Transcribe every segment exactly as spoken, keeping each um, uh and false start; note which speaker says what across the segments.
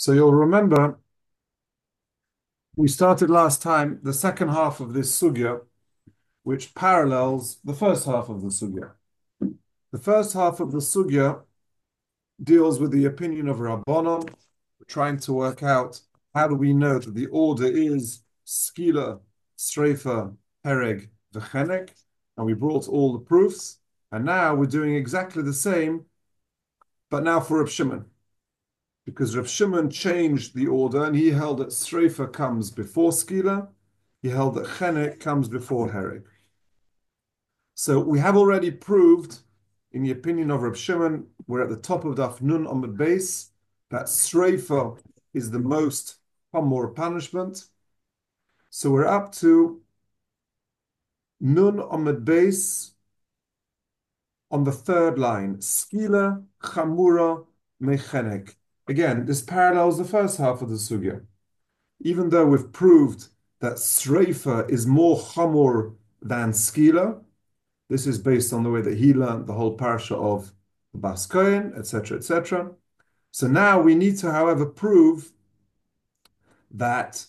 Speaker 1: So you'll remember we started last time the second half of this sugya, which parallels the first half of the sugya. The first half of the sugya deals with the opinion of Rabbanon. We're trying to work out how do we know that the order is skila, streifa, hereg, v'chenek, and we brought all the proofs. And now we're doing exactly the same, but now for Reb Shimon. Because Rav Shimon changed the order and he held that Sreifa comes before Skila, he held that Chenek comes before Hereg. So we have already proved, in the opinion of Rav Shimon, we're at the top of Daf Nun on the base, that Sreifa is the most hamor punishment. So we're up to Nun on the base on the third line, Skila, Chamura, Mechenek. Again, this parallels the first half of the sugya. Even though we've proved that Sreifa is more chamor than Skila, this is based on the way that he learned the whole parsha of the Bas Kohen, et cetera, et cetera. So now we need to, however, prove that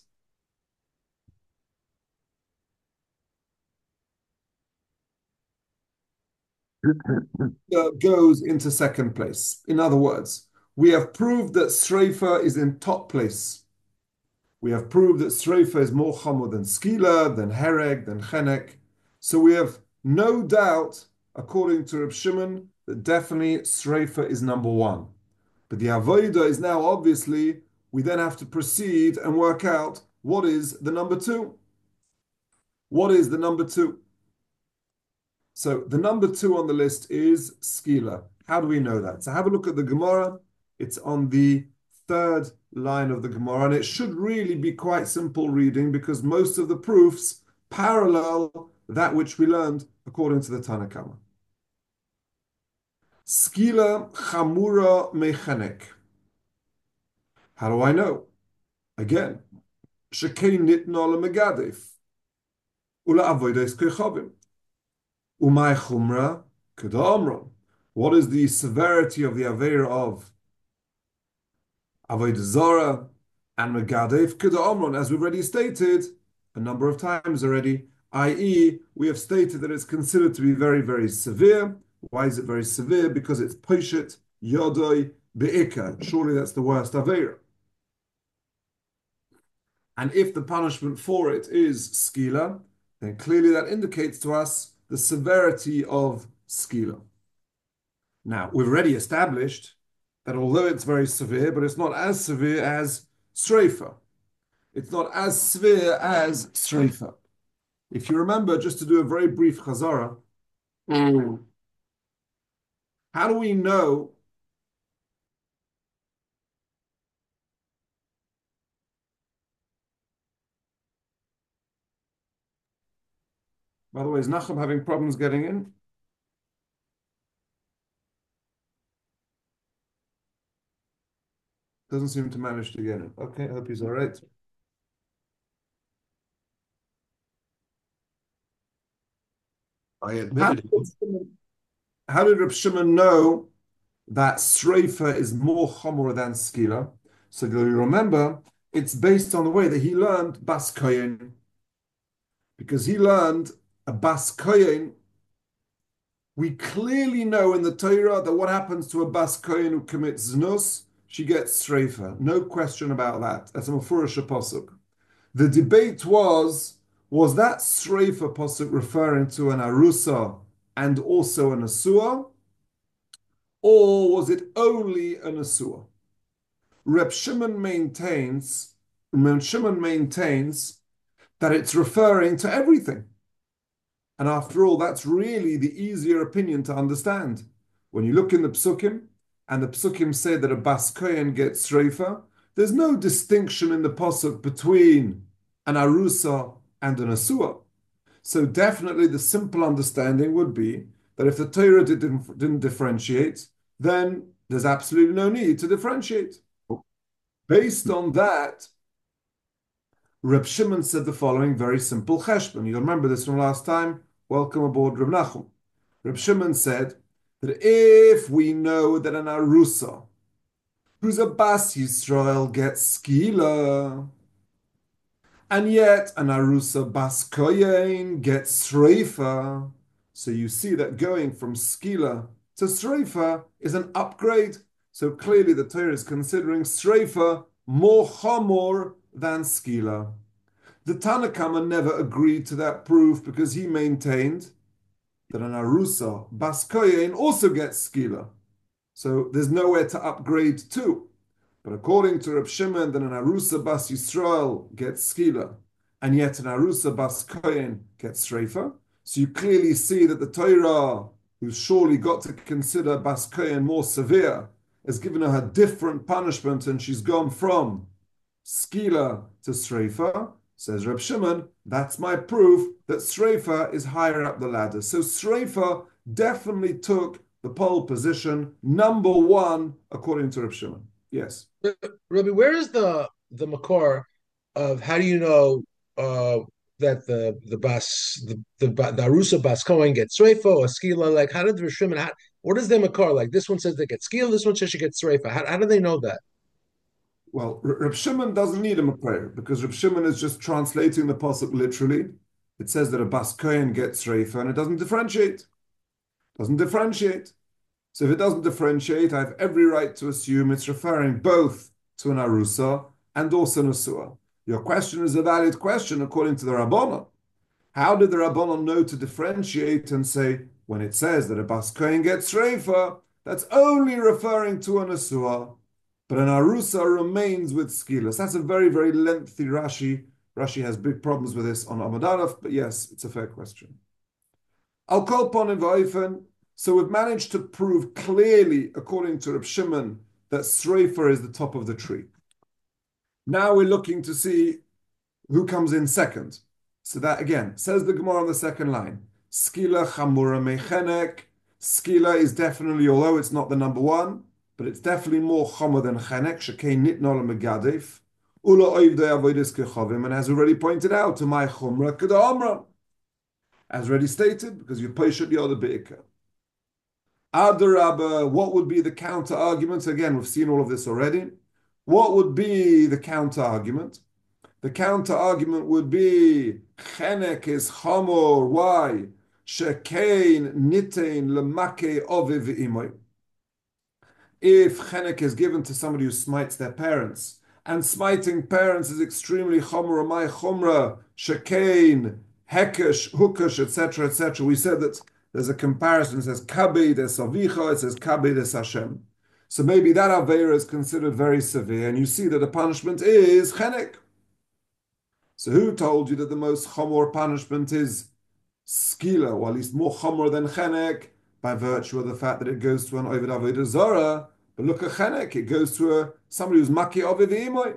Speaker 1: goes into second place. In other words, we have proved that Sreifa is in top place. We have proved that Sreifa is more chamor than Skila, than Hereg, than Chenek. So we have no doubt, according to Reb Shimon, that definitely Sreifa is number one. But the Avodah is now obviously, we then have to proceed and work out what is the number two. What is the number two? So the number two on the list is Skila. How do we know that? So have a look at the Gemara. It's on the third line of the Gemara, and it should really be quite simple reading because most of the proofs parallel that which we learned according to the Tanna Kama. Skila chamura mechanek. How do I know? Again, shekei nitna lemegadef ula avodas kechavim umay chumra kedamron. What is the severity of the aveira of Avodah Zarah and Megadef Kedamron, as we've already stated a number of times already, that is, we have stated that it's considered to be very, very severe. Why is it very severe? Because it's Poshet Yodoi Be'ika. Surely that's the worst Aveira. And if the punishment for it is Skila, then clearly that indicates to us the severity of Skila. Now, we've already established that although it's very severe, but it's not as severe as Sreifa. It's not as severe as Sreifa. If you remember, just to do a very brief chazara, mm. how do we know by the way, is Nachum having problems getting in? Doesn't seem to manage to get in. Okay, I hope he's all right.
Speaker 2: I admitted it.
Speaker 1: How did Reb Shimon know that Sreifa is more chomer than Skila? So you remember, it's based on the way that he learned Bas Kohen. Because he learned a Bas Kohen, we clearly know in the Torah that what happens to a Bas Kohen who commits Znus, she gets Sreifa. No question about that. That's a Mefurish Pasuk. The debate was, was that Sreifa Pasuk referring to an Arusa and also an Asua? Or was it only an Asua? Reb Shimon maintains, Reb Shimon maintains that it's referring to everything. And after all, that's really the easier opinion to understand. When you look in the Psukim, and the Psukim say that a Bas Kohen gets Sreifa, there's no distinction in the Pasuk between an Arusa and an Asua. So definitely the simple understanding would be that if the Torah didn't, didn't differentiate, then there's absolutely no need to differentiate. Based on that, Reb Shimon said the following very simple cheshbon. You remember this from last time? Welcome aboard, Reb Nachum. Reb Shimon said that if we know that an arusa who's a Bas Yisrael gets skila. And yet an Arusa Bas Koyen gets Sreifa. So you see that going from Skila to Sreifa is an upgrade. So clearly the Torah is considering Sreifa more Chamor than Skila. The Tanakama never agreed to that proof because he maintained that an Arusa Bas Koyen also gets Skila. So there's nowhere to upgrade to. But according to Reb Shimon, that an Arusa Bas Yisrael gets Skila, and yet an Arusa Bas Kohen gets Sreifa. So you clearly see that the Torah, who's surely got to consider Bas Kohen more severe, has given her a different punishment, and she's gone from Skila to Sreifa. Says Reb Shimon, that's my proof that Sreifa is higher up the ladder. So Sreifa definitely took the pole position, number one, according to Reb Shimon. Yes.
Speaker 3: Rabbi, where is the the makor of how do you know uh, that the the bas the the, the arusa bas Cohen gets sreifa or skila? Like, how did the Rishim, how what is their makor? Like, this one says they get skila, this one says she gets sreifa. How, how do they know that?
Speaker 1: Well, Reb Shimon doesn't need a makor because Reb Shimon is just translating the pasuk literally. It says that a bas Kohen gets reifa, and it doesn't differentiate. Doesn't differentiate. So if it doesn't differentiate, I have every right to assume it's referring both to an arusa and also an asua. Your question is a valid question according to the Rabbanon. How did the Rabbanon know to differentiate and say, when it says that a bas Kohen gets reifa, that's only referring to an asua, but an arusa remains with skilas? That's a very, very lengthy Rashi. Rashi has big problems with this on Amud Aleph, but yes, it's a fair question. I'll call upon Vaifen. So we've managed to prove clearly, according to Reb Shimon, that Sreifa is the top of the tree. Now we're looking to see who comes in second. So that again, says the Gemara on the second line, Skila Chamura Mechenek. Skila is definitely, although it's not the number one, but it's definitely more Chamur than Chenek, Shekein Nitnol Megadef, Ula Oivdei Avoidis Kechavim, and as already pointed out, to my Chumra Kada Amra. As already stated, because you Peshat Yoda Be'ikah. Adarabba, what would be the counter argument? Again, we've seen all of this already. What would be the counter argument? The counter argument would be Chenek is Chamor. Why? Shekein Nitein Lemake Oviv Imoy. If Chenek is given to somebody who smites their parents, and smiting parents is extremely Chamor, my Chumra, Shekein, Hekesh, Hukash, et cetera, et cetera. We said that there's a comparison. It says Kabed es Avicha, it says Kabed es Hashem. So maybe that Aveira is considered very severe, and you see that the punishment is Chenek. So who told you that the most Chomor punishment is Skila, or at least more Chomor than Chenek, by virtue of the fact that it goes to an Ovid Avodah Zorah? But look at Chenek, it goes to a somebody who's Maki Ovid Imoy.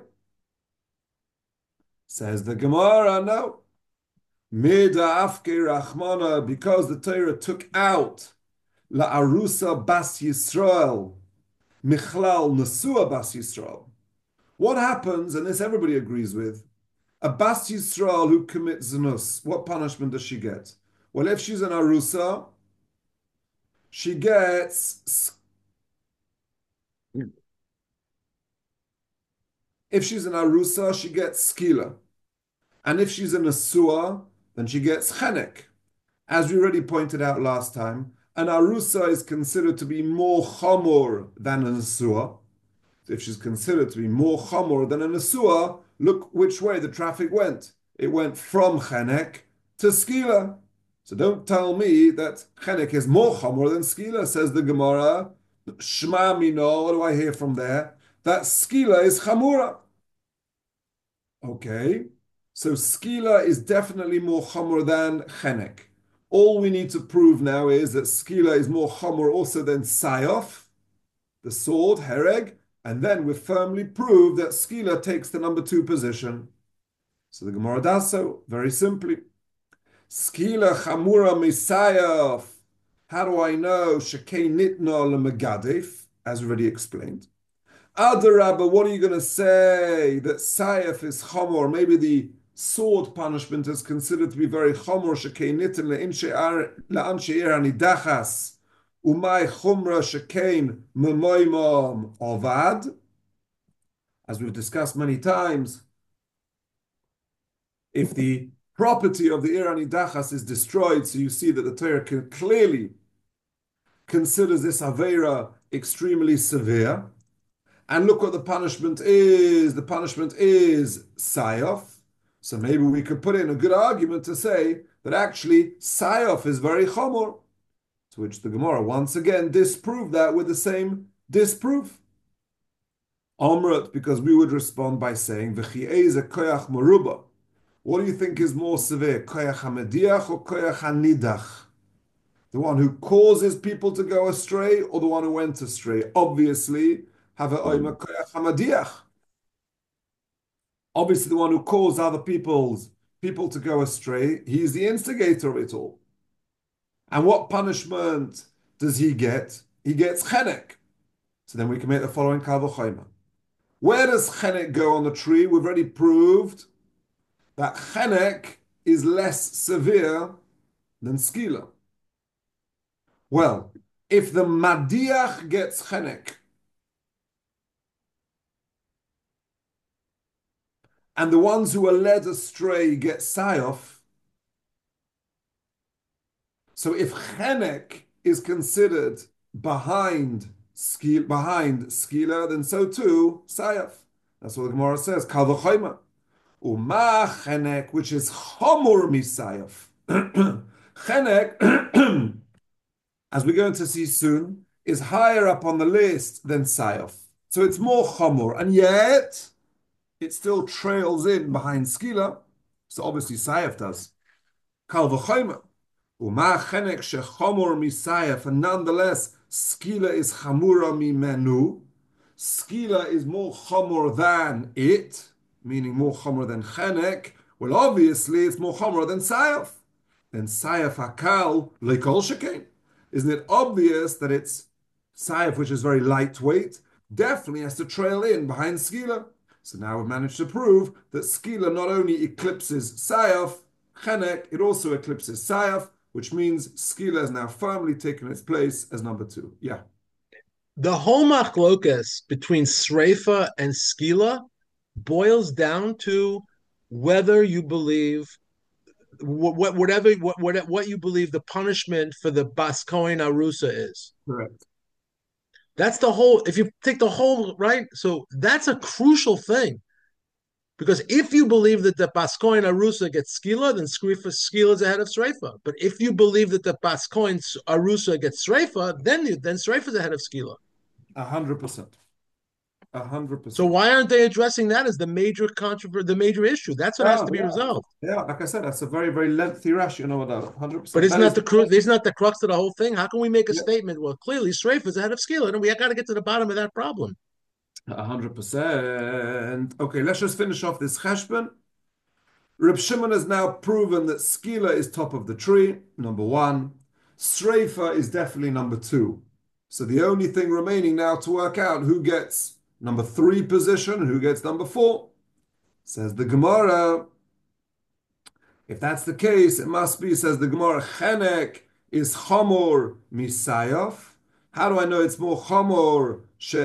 Speaker 1: Says the Gemara, no. Mida afke rachmana, because the Torah took out la arusa bas Yisrael, michlal nesua bas Yisrael. What happens, and this everybody agrees with, a bas Yisrael who commits zinus, what punishment does she get? Well, if she's an arusa, she gets, if she's an arusa, she gets skila. And if she's an asua, then she gets chenek. As we already pointed out last time, an arusa is considered to be more chamor than an asua. If she's considered to be more chamor than an asua, look which way the traffic went. It went from chenek to skila. So don't tell me that chenek is more chamor than skila, says the Gemara. Shma mino, what do I hear from there? That skila is chamura. Okay. So skila is definitely more chamor than chenek. All we need to prove now is that skila is more chamor also than sayof, the sword, hereg, and then we firmly prove that skila takes the number two position. So the Gemara does so very simply. Skila chamura misayof. How do I know? Shekei nitna lemegadef, as already explained. Adarabba, what are you going to say? That sayef is chamor, maybe the sword punishment is considered to be very chomor shekein nitin le'an she'ir hanidachas umay chumra shekein memoimam ovad. as we've discussed many times, if the property of the Ir Anidachas is destroyed, so you see that the Torah can clearly considers this Aveira extremely severe. And look what the punishment is. The punishment is Sayof. So maybe we could put in a good argument to say that actually Sayof is very Chomor. To which the Gemara once again disproved that with the same disproof. Omrat, because we would respond by saying, V'chi'eze koyach maruba. What do you think is more severe, koyach hamediach or koyach hanidach? The one who causes people to go astray or the one who went astray? Obviously, have a oima koyach hamediach. Obviously, the one who caused other people's people to go astray, he's the instigator of it all. And what punishment does he get? He gets chenek. So then we can make the following kal v'chomer. Where does chenek go on the tree? We've already proved that chenek is less severe than skila. Well, if the madiach gets chenek and the ones who are led astray get sayof, so if chenek is considered behind skil, behind skila, then so too sayof. That's what the Gemara says. Kal v'chomer. Uma chenek, which is chomur misayof. Chenek, as we're going to see soon, is higher up on the list than sayof. So it's more chomur, and yet it still trails in behind skila. So obviously sayof does. Kal v'chomer. Uma chenek shechomur misayof, and nonetheless skila is chamura mimenu. Skila is more chomur than it, meaning more chomer than chenek. Well, obviously, it's more chomer than sayaf. Then sayaf hakal leikol shekain. Isn't it obvious that it's sayaf, which is very lightweight, definitely has to trail in behind skila? So now we've managed to prove that skila not only eclipses sayaf, chenek, it also eclipses sayaf, which means skila has now firmly taken its place as number two. Yeah.
Speaker 3: The whole machlokas between sreifa and skila boils down to whether you believe what whatever what, what what you believe the punishment for the bas kohen arusa is.
Speaker 1: Correct.
Speaker 3: That's the whole. If you take the whole right, so that's a crucial thing, because if you believe that the bas kohen arusa gets skila, then skila skila is ahead of sreifa. But if you believe that the bas kohen arusa gets sreifa, then then sreifa is ahead of skila.
Speaker 1: A hundred percent. A hundred percent.
Speaker 3: So why aren't they addressing that as the major controversy, the major issue? That's what
Speaker 1: yeah,
Speaker 3: has to be
Speaker 1: yeah.
Speaker 3: resolved.
Speaker 1: Yeah, like I said, that's a very, very lengthy rash, you know what that hundred percent.
Speaker 3: But isn't that, that is, the cru- isn't that the crux of the whole thing? How can we make a yeah. statement? Well, clearly Sreif is ahead of skila, and we got to get to the bottom of that problem.
Speaker 1: A hundred percent. Okay, let's just finish off this cheshbon. Reb Shimon has now proven that skila is top of the tree, number one. Sreifa is definitely number two. So the only thing remaining now to work out who gets number three position and who gets number four. Says the Gemara, if that's the case, it must be, says the Gemara, chenek is chomor misayaf. How do I know it's more chomor?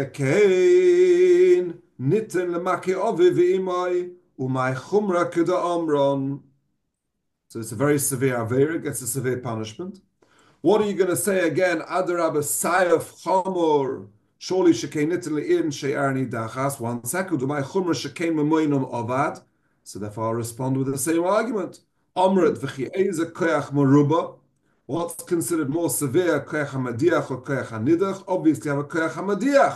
Speaker 1: Shekein nitten lemake ovi v'imai umay chumra keda omron. So it's a very severe avera, it gets a severe punishment. What are you going to say again? Adarabba sayaf chomor. Surely shekein nitten le'in she'arni dachas. One second. Umay chumra shekein memoinom ovad. So therefore I'll respond with the same argument. Omret v'chi'eze koyach maruba. What's considered more severe, koyach hamadiach or koyach hanidach? Obviously, have a koyach hamadiach.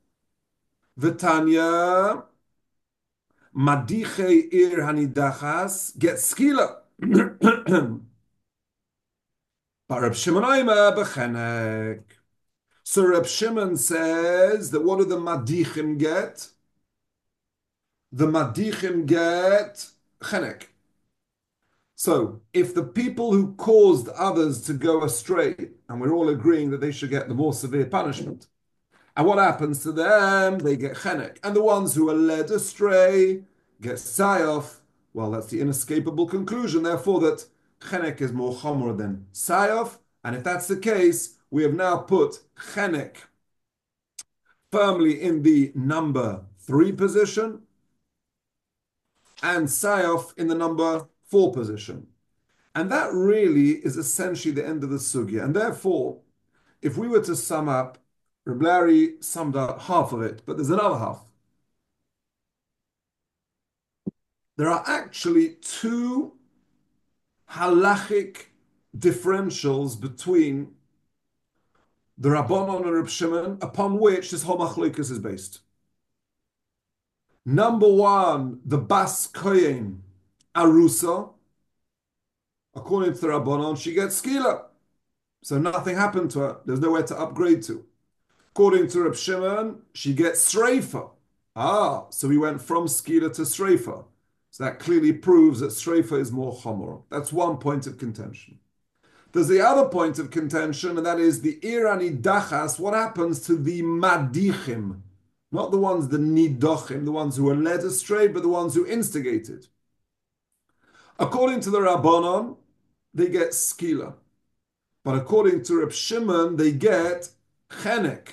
Speaker 1: V'tanya, madiche ir hanidachas, get skila. But Reb Shimon Oimer b'chenek. So Reb Shimon says that what do the madichim get? The madichim get chenek. So, if the people who caused others to go astray, and we're all agreeing that they should get the more severe punishment, and what happens to them? They get chenek. And the ones who are led astray get sayof. Well, that's the inescapable conclusion, therefore, that chenek is more chomer than sayof. And if that's the case, we have now put chenek firmly in the number three position, and Sayaf in the number four position. And that really is essentially the end of the sugya. And therefore, if we were to sum up, Reb Larry summed up half of it, but there's another half. There are actually two halachic differentials between the Rabbanon and Reb Shimon, upon which this whole machlokes is based. Number one, the Bas Kohen Arusa, according to the Rabbanon, she gets skila. So nothing happened to her. There's nowhere to upgrade to. According to Reb Shimon, she gets sreifa. Ah, so we went from skila to sreifa. So that clearly proves that sreifa is more chomor. That's one point of contention. There's the other point of contention, and that is the irani dachas. What happens to the madichim? Not the ones, the nidochim, the ones who were led astray, but the ones who instigated. According to the Rabbanon, they get skila. But according to Reb Shimon, they get chenek.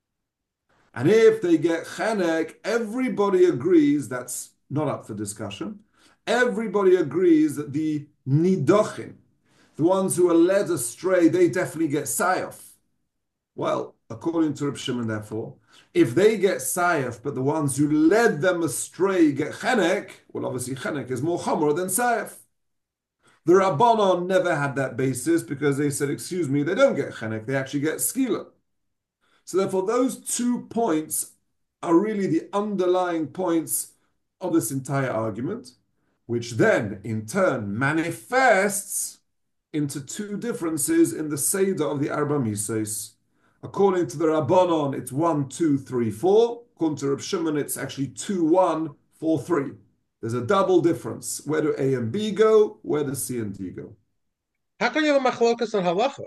Speaker 1: And if they get chenek, everybody agrees, that's not up for discussion, everybody agrees that the nidochim, the ones who are led astray, they definitely get sayaf. Well, according to Reb Shimon, therefore, if they get sayaf, but the ones who led them astray get chenek, well, obviously chenek is more chomer than sayaf. The Rabbanon never had that basis because they said, excuse me, they don't get chenek, they actually get skila. So therefore, those two points are really the underlying points of this entire argument, which then, in turn, manifests into two differences in the Seder of the Arba Misos. According to the Rabbanon, it's one, two, three, four. According to Reb Shimon, it's actually two, one, four, three. There's a double difference. Where do A and B go? Where do C and D go?
Speaker 3: How can you have a machlokas on halacha?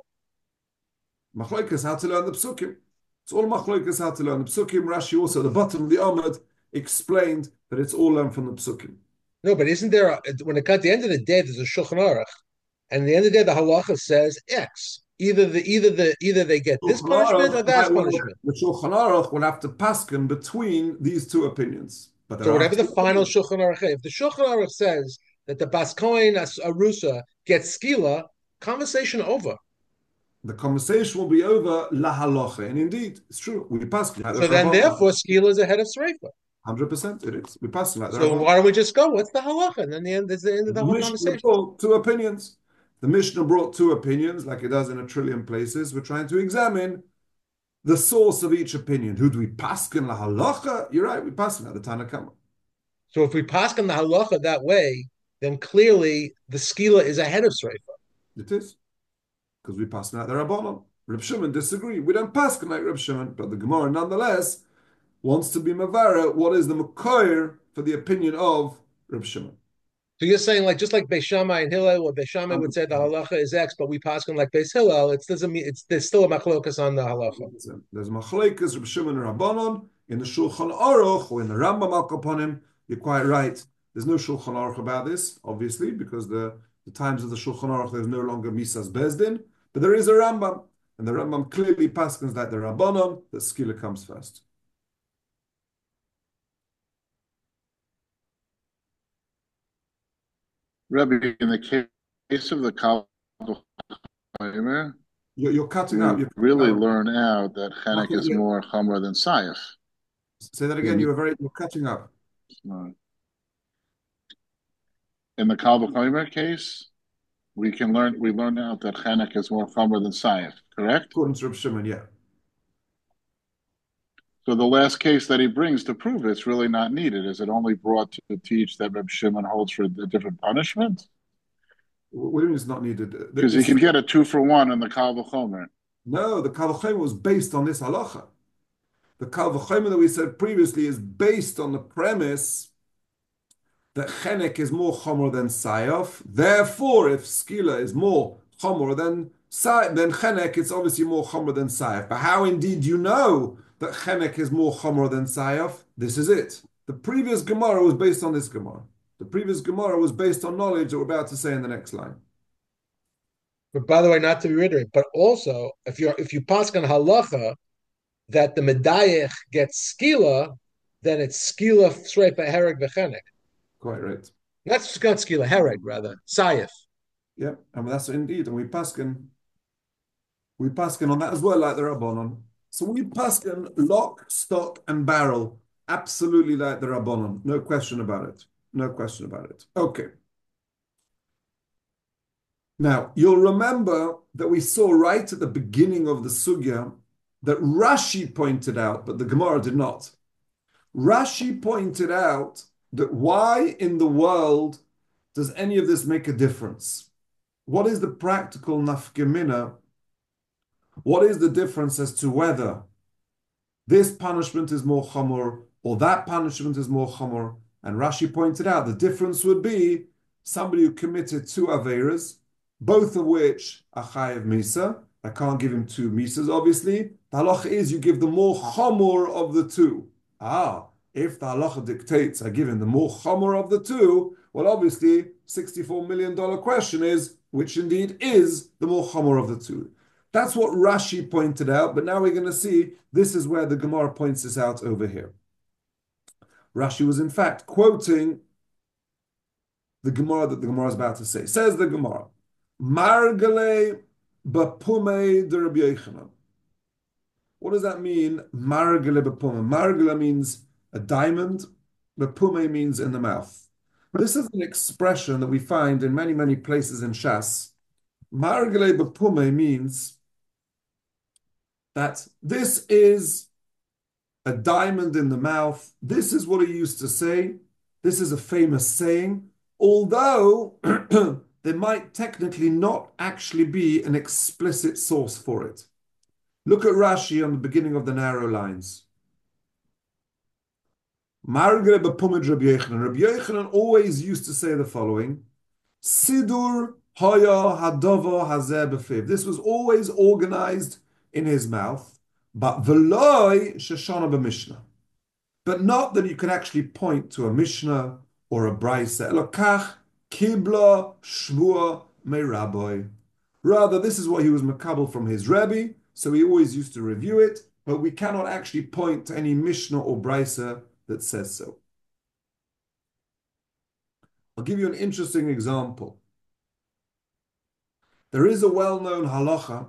Speaker 1: Machlokas, how to learn the psukim. It's all machlokas, how to learn the psukim. Rashi also, at the bottom of the Amud, explained that it's all learned from the psukim.
Speaker 3: No, but isn't there, a, when it at the end of the day, there's a Shulchan Aruch, and at the end of the day, the halacha says X. Either the either the either they get this punishment or that punishment.
Speaker 1: The Shulchan Aruch will have to paskin between these two opinions. But
Speaker 3: so whatever the final Shulchan Aruch, if the Shulchan Aruch says that the Bas Kohen Arusa gets skila, conversation over.
Speaker 1: The conversation will be over la halacha, and indeed, it's true. We pass.
Speaker 3: So then, therefore, skila is ahead of sreifa.
Speaker 1: Hundred percent, it is. We pass like that.
Speaker 3: So why don't we just go? What's the halacha? And then the end is the end of the, the whole
Speaker 1: Mishnah
Speaker 3: conversation.
Speaker 1: Brought two opinions. The Mishnah brought two opinions, like it does in a trillion places. We're trying to examine the source of each opinion. Who do we paskin la halacha? You're right. We paskin at the Tanna Kama.
Speaker 3: So if we paskin the halacha that way, then clearly the skila is ahead of sreifa.
Speaker 1: It is. Because we pass out the Rabbanon. Reb Shimon disagree. We don't pass like Reb Shimon, but the Gemara nonetheless wants to be mavara. What is the makoir for the opinion of Reb Shimon?
Speaker 3: So you're saying, like, just like Beis Shammai and Hillel, or Beis Shammai would say the halacha is X, but we pass them like Beis Hillel. It doesn't mean it's there's still a machlokas on the halacha.
Speaker 1: There's a machlokas Reb Shimon and Rabbanon in the Shulchan Aruch or in the Rambam Al Kaponim. You're quite right. There's no Shulchan Aruch about this, obviously, because the the times of the Shulchan Aruch there's no longer Misas Bezdin. But there is a Rambam, and the Rambam clearly paskins that the Rabbanon, the skila comes first.
Speaker 2: Rabbi, in the case of the Kal
Speaker 1: you're, you're cutting out.
Speaker 2: You really out. learn out that chenek is more chomer than sayef.
Speaker 1: Say that again. You were very. You're cutting up.
Speaker 2: In the Kal V'chomer case, we can learn. We learn out that chenek is more chomer than sayef. Correct?
Speaker 1: According to Reb Shimon, yeah.
Speaker 2: So the last case that he brings to prove it's really not needed. Is it only brought to teach that Reb Shimon holds for a different punishment?
Speaker 1: What do you mean it's not needed?
Speaker 2: Because you can get a two for one on the Kal V'chomer.
Speaker 1: No, the Kal V'chomer was based on this halacha. The Kal V'chomer that we said previously is based on the premise that chenek is more chomer than sayaf. Therefore, if skila is more chomer than than chenek, it's obviously more chomer than sayaf. But how indeed you know that chenek is more chomer than sayaf? This is it. The previous Gemara was based on this Gemara. The previous Gemara was based on knowledge that we're about to say in the next line.
Speaker 3: But by the way, not to reiterate, but also if you're if you pass on halacha that the medayich gets skila, then it's skila sreifa hereg v'chenek.
Speaker 1: Quite right.
Speaker 3: That's not skila hereg, rather sayif.
Speaker 1: Yeah, and that's indeed, and we paskin, we paskin on that as well, like the Rabbanon. So we paskin lock, stock, and barrel, absolutely like the Rabbanon. No question about it. No question about it. Okay. Now, you'll remember that we saw right at the beginning of the sugya that Rashi pointed out, but the Gemara did not. Rashi pointed out that why in the world does any of this make a difference? What is the practical nafkemina? What is the difference as to whether this punishment is more chamor or that punishment is more chamor? And Rashi pointed out the difference would be somebody who committed two averas, both of which are chayev misa. I can't give him two misas, obviously. The halacha is you give the more chamor of the two. Ah, if the halacha dictates I give him the more chamor of the two, well, obviously, sixty-four million dollars question is, which indeed is the more chamor of the two. That's what Rashi pointed out, but now we're going to see this is where the Gemara points this out over here. Rashi was in fact quoting the Gemara that the Gemara is about to say. Says the Gemara, Margale b'pumei de Rabbi Yochanan. What does that mean? Margale b'pumei. Margale means a diamond. B'pumei means in the mouth. This is an expression that we find in many, many places in Shas. Margale b'pumei means that this is a diamond in the mouth. This is what he used to say. This is a famous saying, although there might technically not actually be an explicit source for it. Look at Rashi on the beginning of the narrow lines. Margre b'pumid Rabbi Yochanan. Rabbi Yochanan always used to say the following: Sidur haya hadava hazeh b'fiv. This was always organized in his mouth, but veloy sheshana b'mishnah. But not that you can actually point to a mishnah or a brayse. Elokach kibla shvua meiraboy. Rather, this is what he was makabel from his Rebbe, so he always used to review it, but we cannot actually point to any mishnah or brayse that says so. I'll give you an interesting example. There is a well-known halacha,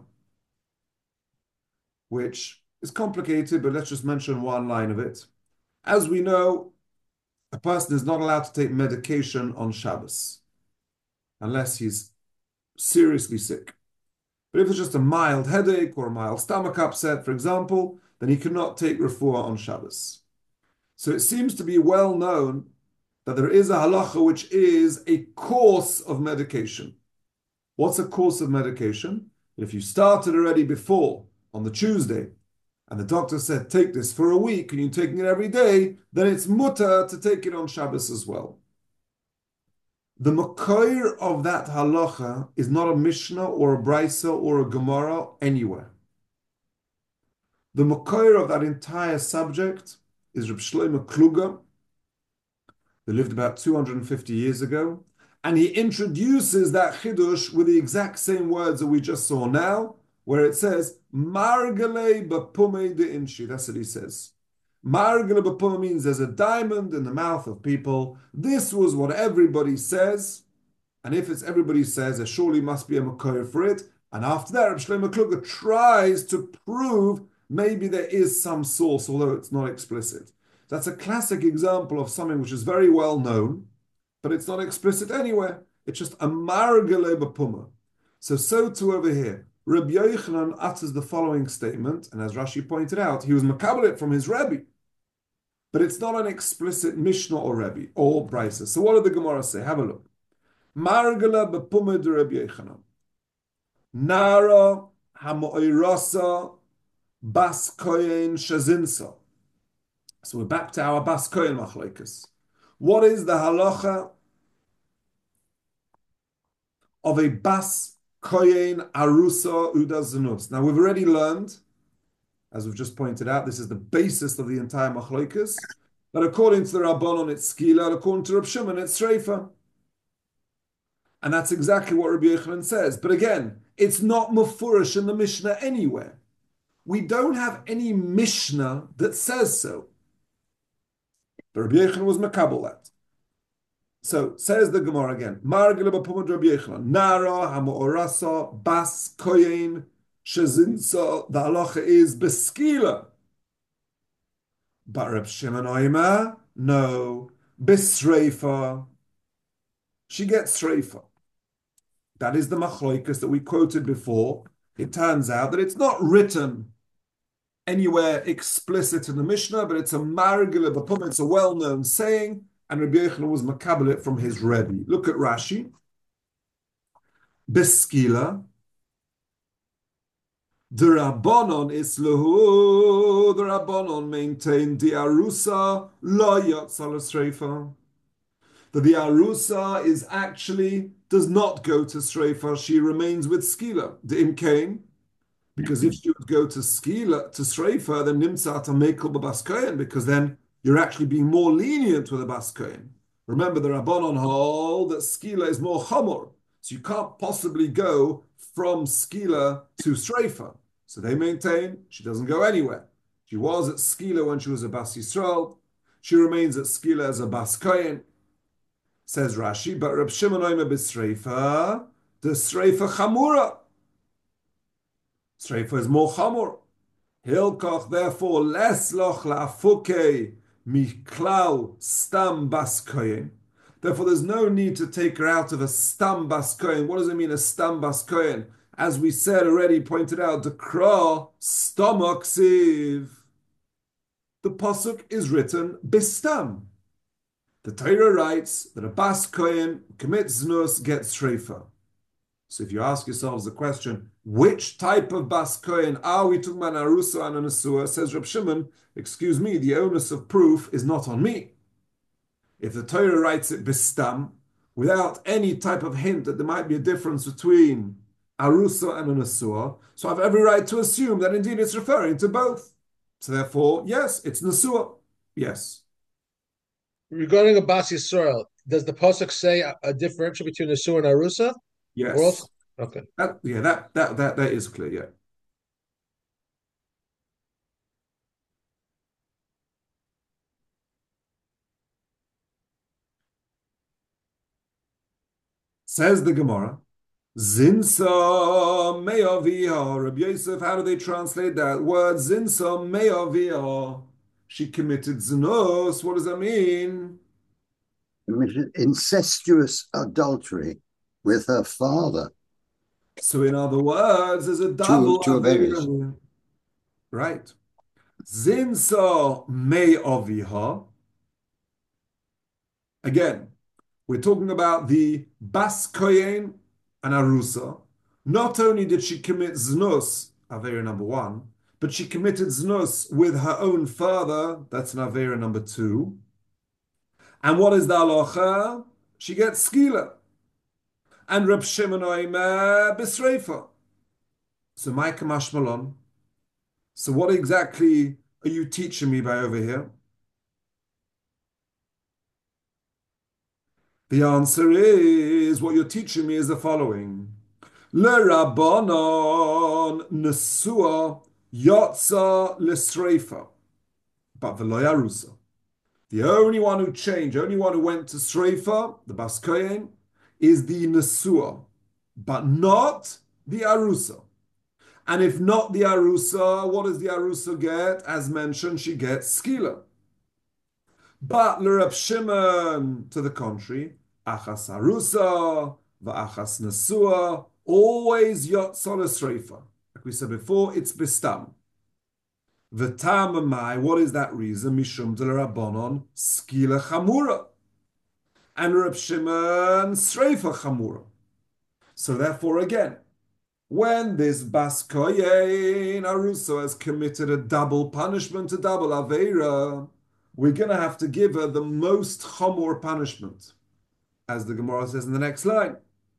Speaker 1: which is complicated, but let's just mention one line of it. As we know, a person is not allowed to take medication on Shabbos, unless he's seriously sick. But if it's just a mild headache or a mild stomach upset, for example, then he cannot take refuah on Shabbos. So it seems to be well known that there is a halacha which is a course of medication. What's a course of medication? If you started already before, on the Tuesday, and the doctor said, take this for a week, and you're taking it every day, then it's mutter to take it on Shabbos as well. The makoir of that halacha is not a Mishnah or a Brisa or a Gemara anywhere. The makoir of that entire subject is Reb Shlomo Kluger, who lived about two hundred fifty years ago, and he introduces that chidush with the exact same words that we just saw now, where it says, Margale b'pumei de inshi. That's what he says. Margale b'pumei means there's a diamond in the mouth of people. This was what everybody says, and if it's everybody says, there surely must be a makoir for it. And after that, Reb Shlomo Kluger tries to prove maybe there is some source, although it's not explicit. That's a classic example of something which is very well known, but it's not explicit anywhere. It's just a margale b'pumei. So, so too over here. Rabbi Yochanan utters the following statement, and as Rashi pointed out, he was makabel it from his Rebbe. But it's not an explicit Mishnah or Rebbe, or Brisa. So what did the Gemara say? Have a look. Margala b'pumei de Rabbi Yochanan. Nara hamo'irasa bas koyen shazinsa. So we're back to our bas koyen machlokes. What is the halacha of a bas koyen arusa udas zanus? Now we've already learned, as we've just pointed out, this is the basis of the entire machlokes. But according to the Rabbanon, it's skila. According to Reb Shimon, it's shreifa. And that's exactly what Rabbi Yochanan says. But again, it's not mufurish in the Mishnah anywhere. We don't have any Mishnah that says so. The Rabbi Yochanan was makabel that. So says the Gemara again. Margile b'pumad Rabbi Yochanan. Nara hamoorasa bas koyin shezinsa. The halacha is beskila. But Reb Shimon Oimer, no, bisreifa. She gets sreifa. That is the machloikas that we quoted before. It turns out that it's not written anywhere explicit in the Mishnah, but it's a margile b'pumad. It's a well-known saying. And Rabbi Yochanan was makabel it from his Rebbe. Look at Rashi. Beskila. The Rabbanon islahu. The Rabbanon maintained the Arusa lo yotzal sreifa. That the Arusa is actually does not go to sreifa. She remains with skila. The imkain. Because if she would go to skila to sreifa, then nimtzat mekel b'baskoyen. Because then you're actually being more lenient with a baskoyen. Remember, the Rabbanon hold that skila is more chamor, so you can't possibly go from skila to streifa. So they maintain she doesn't go anywhere. She was at skila when she was a bas Yisrael. She remains at skila as a baskoyen. Says Rashi, but Reb Shimon Oimer b'streifa, the streifa chamura. Streifa is more chamor. Hilkoch, therefore, less loch la'afuke miklal stam baskoyen. Therefore, there's no need to take her out of a stam baskoyen. What does it mean, a stam baskoyen? As we said already, pointed out, the kra stomach siv. The pasuk is written bistam. The Torah writes that a baskoyen commits znus, gets shreifa. So if you ask yourselves the question, which type of bas kohen are we talking about, an arusa and an asua? Says Reb Shimon, excuse me, the onus of proof is not on me. If the Torah writes it bistam, without any type of hint that there might be a difference between arusa and an asua, so I have every right to assume that indeed it's referring to both. So therefore, yes, it's nasua. Yes.
Speaker 3: Regarding a Bas Yisrael, does the pasuk say a, a differential between Asur and Arusa?
Speaker 1: Yes.
Speaker 3: Or else? Okay.
Speaker 1: That, yeah, that, that, that, that is clear, yeah. Says the Gemara, Zinsa me'avia. Rabbi Yosef, how do they translate that word? Zinsa me'avia. She committed zinos. What does that mean?
Speaker 4: Committed incestuous adultery with her father.
Speaker 1: So in other words, there's a double
Speaker 4: Two, two
Speaker 1: avera. Right. Zinsa me'avia. Again, we're talking about the Bas Kohen and Arusa. Not only did she commit znus, Avera number one, but she committed znus with her own father. That's an Avera number two. And what is the halacha? She gets skila. And Reb Shimon Oimer b'sreifa. So my kamash malon. So what exactly are you teaching me by over here? The answer is, what you're teaching me is the following. L'Rabbanon nesua yotza l'sreifa, but v'lo yarusa. The only one who changed, the only one who went to sreifa, the bas kohen, is the nesua, but not the arusa. And if not the arusa, what does the arusa get? As mentioned, she gets skila. But l'Rab Shimon, to the contrary, achas arusa, va'achas nesua, always yotzal esreifa. Like we said before, it's bistam. V'tam amai, what is that reason? Mishum de l'Rabbanon, skila chamura. And Reb Shimon, sreifa chamura. So therefore, again, when this bas kohen arusa has committed a double punishment, a double aveira, we're going to have to give her the most chamor punishment. As the Gemara says in the next line,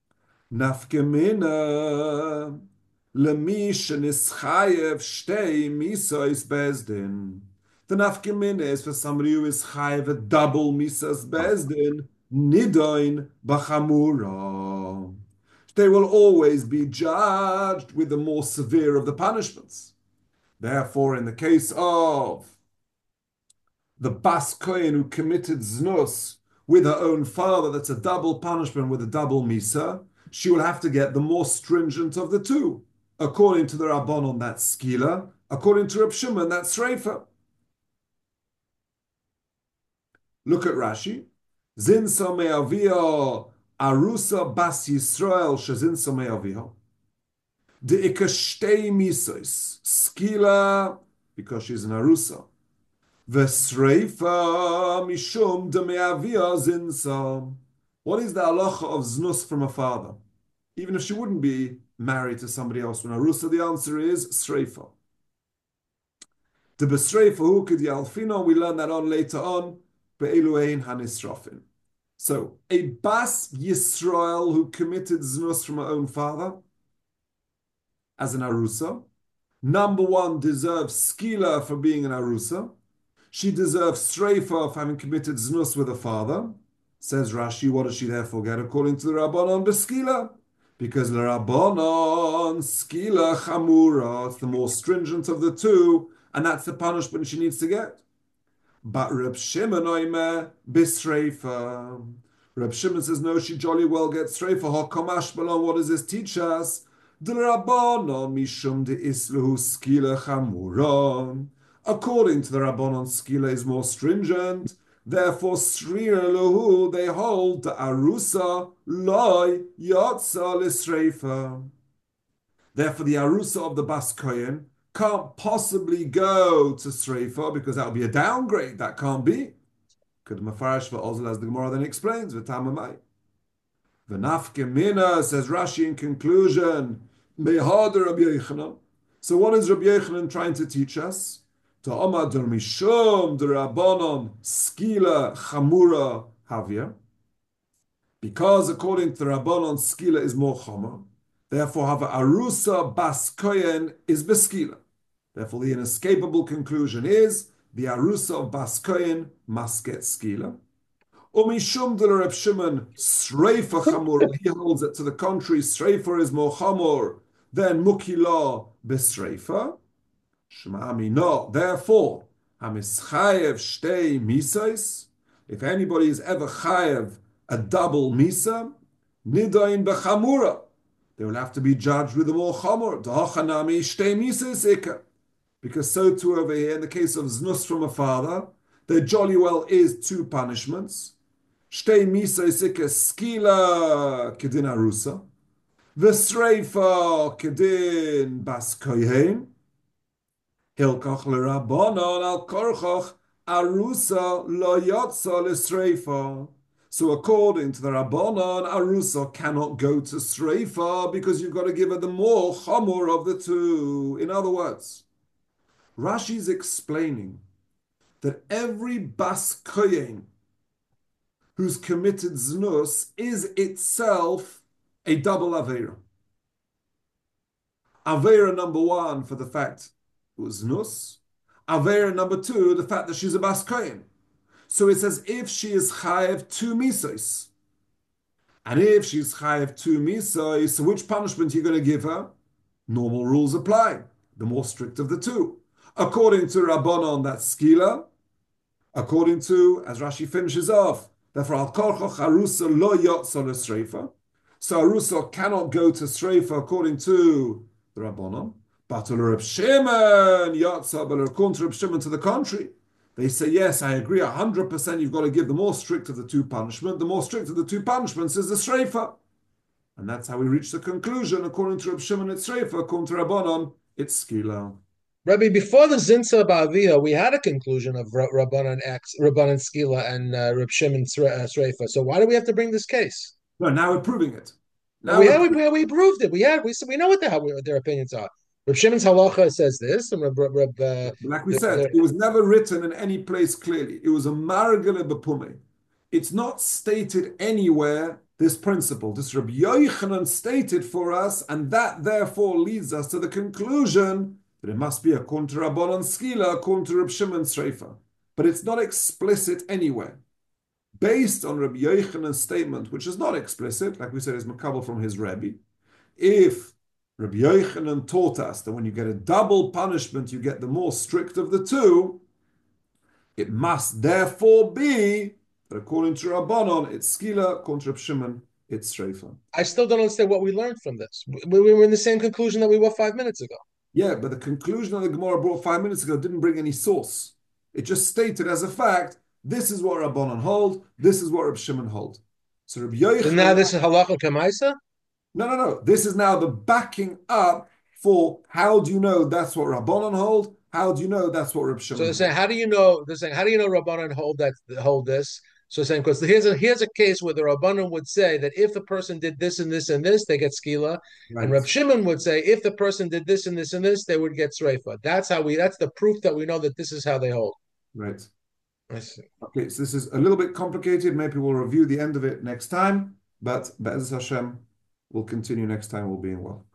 Speaker 1: Nafkemina lemi shenischayev shtei misos bezdin. The nafkemina is for somebody who is chayev a double misas bezdin, nidoin b'chamura. They will always be judged with the more severe of the punishments. Therefore, in the case of the Bas Kohen who committed znus with her own father, that's a double punishment with a double misa, she will have to get the more stringent of the two. According to the Rabbanon, that's skila. According to Reb Shimon, that's sreifa. Look at Rashi. Zinsa me'avia arusa bas Yisrael shezinsa me'avia. De ikashtei misos. Skila, because she's an arusa. Vesreifa mishum de me'avia zinsa. What is the halacha of znus from a father? Even if she wouldn't be married to somebody else when arusa, the answer is sreifa. The besreifa hu kid yalfino, we learn that on later on. So, a Bas Yisrael who committed znus from her own father, as an arusa, number one, deserves skila for being an arusa. She deserves sreifa for having committed znus with her father. Says Rashi, what does she therefore get according to the Rabbanon? Beskila. Because the Rabbanon, skila chamura, it's the more stringent of the two, and that's the punishment she needs to get. But Reb Shimon oime bisreifa. Reb Shimon says, no, she jolly well gets sreifa. Hakomash balon, what does this teach us? The Rabbanon mishum de isluhu skila chamuron. According to the Rabbanon, skila is more stringent. Therefore, srira lahu, they hold the arusa loy yotza lisreifa. Therefore, the arusa of the Bas Kohen can't possibly go to Sreifa because that would be a downgrade. That can't be. Could Mafarash for Ozel, as the Gemara then explains, V'tamamai. V'nafke mina, says Rashi in conclusion, Mehader Rabbi Yochanan. So what is Rabbi Yochanan trying to teach us? Ta'omad del mishum de Rabbanon skila chamura havia. Because according to the Rabbanon, skila is more chomer. Therefore, have arusa Bas Kohen is beskila. Therefore, the inescapable conclusion is the arusa of Bas Kohen must get skila. Umishum de Reb Shimon sreifa chamur. He holds it to the contrary. Sreifa is more chamur than mukila besreifa. Shma'ami no. Therefore, hamischayev shtei misais. If anybody is ever chayev a double misa, nidain bechamura. They will have to be judged with the more chamor. Da'achanami shtei misas ikka. Because so too over here, in the case of znus from a father, there jolly well is two punishments. Shtei misas ikka skila kedin arusa. V'sreifa kedin Bas Kohen. Hilkach l'Rabbanon al korchach arusa lo yotza l'sreifa. So according to the Rabbanon, arusa cannot go to sreifa because you've got to give her the more chamor of the two. In other words, Rashi is explaining that every Bas Kohen who's committed znus is itself a double avera. Avera number one for the fact it was znus. Avera number two, the fact that she's a Bas Kohen. So it says if she is chayev two misos, and if she's chayev two misos, so which punishment are you going to give her? Normal rules apply, the more strict of the two. According to Rabbanon, that's skila. According to, as Rashi finishes off, therefore al korchoch arusa lo yotza l'sreifa. So arusa cannot go to sreifa according to the Rabbanon. But Reb Shimon yotza, but according to Reb Shimon, to the contrary. They say, yes, I agree, one hundred percent you've got to give the more strict of the two punishments. The more strict of the two punishments is the sreifa. And that's how we reach the conclusion. According to Reb Shimon, it's sreifa. According to Rabbanon, it's skila.
Speaker 3: Rabbi, before the Zinsa Ba'avia, we had a conclusion of Rabbanan X, Rabbanan Skila, and uh, Reb Shimon Sreifa. So why do we have to bring this case?
Speaker 1: No, now we're proving it. Now
Speaker 3: we, had, we, we proved it. We had we we know what the hell what their opinions are. Reb Shimon's halacha says this, and Reb, Reb, uh,
Speaker 1: like we said, it was never written in any place clearly. It was a maragale bepume. It's not stated anywhere. This principle, this Rabbi Yochanan stated for us, and that therefore leads us to the conclusion that it must be a kontra Rabbanan skila, kontra Reb Shimon Sreifa. But it's not explicit anywhere. Based on Rabbi Yochanan's statement, which is not explicit, like we said, is makabel from his Rebbe, if Rabbi Yochanan taught us that when you get a double punishment, you get the more strict of the two, It must therefore be that according to Rabbanon, it's skila, according to Reb Shimon, it's shreifa.
Speaker 3: I still don't understand what we learned from this. We, we were in the same conclusion that we were five minutes ago.
Speaker 1: Yeah, but the conclusion that the Gemara brought five minutes ago didn't bring any source. It just stated as a fact, this is what Rabbanon hold, this is what Reb Shimon hold. So Reb Yochanan...
Speaker 3: So now this is halacha kamaisa?
Speaker 1: No, no, no. This is now the backing up for how do you know that's what Rabbanon hold? How do you know that's what Reb Shimon
Speaker 3: So they're
Speaker 1: hold?
Speaker 3: saying, how do you know? They're saying, how do you know Rabbanan hold that hold this? So they're saying, because here's a here's a case where the Rabbanan would say that if the person did this and this and this, they get skila,
Speaker 1: Right.
Speaker 3: and Reb Shimon would say if the person did this and this and this, they would get sreifa. That's how we. That's the proof that we know that this is how they hold.
Speaker 1: Right.
Speaker 3: I see.
Speaker 1: Okay, so this is a little bit complicated. Maybe we'll review the end of it next time, but Be'ez Hashem, we'll continue next time. We'll be in well.